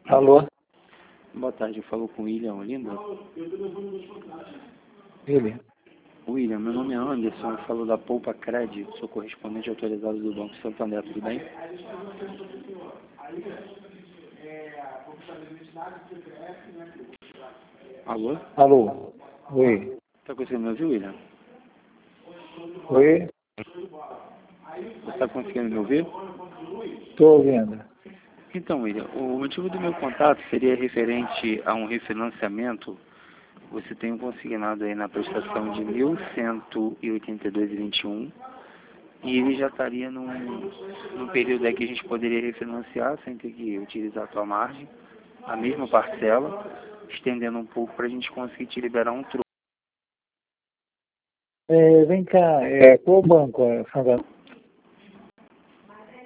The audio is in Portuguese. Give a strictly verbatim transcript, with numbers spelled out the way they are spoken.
Alô? Boa tarde, eu falo com o William Olinda. Ele? William, meu nome é Anderson, eu falo da Poupa Cred, sou correspondente autorizado do Banco Santander, tudo bem? Alô? Alô? Oi? Tá conseguindo me ouvir, William? Oi? Você está conseguindo me ouvir? Estou ouvindo. Então, William, o motivo do meu contato seria referente a um refinanciamento. Você tem um consignado aí na prestação de mil cento e oitenta e dois vírgula vinte e um e ele já estaria num, num período aí que a gente poderia refinanciar sem ter que utilizar a tua margem, a mesma parcela, estendendo um pouco para a gente conseguir te liberar um troco. É, vem cá, é, qual banco? É Santander?